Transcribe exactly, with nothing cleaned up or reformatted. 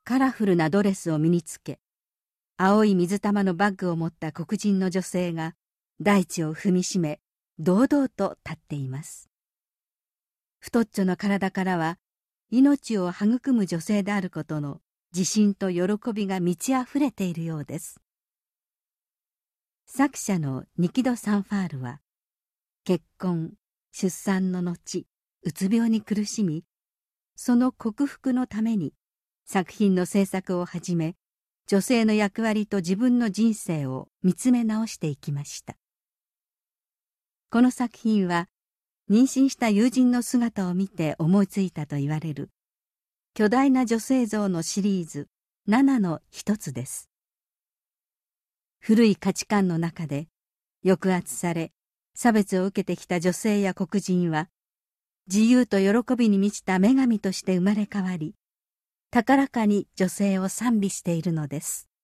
カラフルなドレスを身につけ、青い水玉のバッグを持った黒人の女性が大地を踏みしめ、堂々と立っています。太っちょの体からは、命を育む女性であることの自信と喜びが満ち溢れているようです。作者のニキド・サンファールは、結婚、出産の後、うつ病に苦しみ、その克服のために作品の制作を始め、女性の役割と自分の人生を見つめ直していきました。この作品は、妊娠した友人の姿を見て思いついたと言われる巨大な女性像のシリーズななの一つです。古い価値観の中で抑圧され差別を受けてきた女性や黒人は、自由と喜びに満ちた女神として生まれ変わり、高らかに女性を賛美しているのです。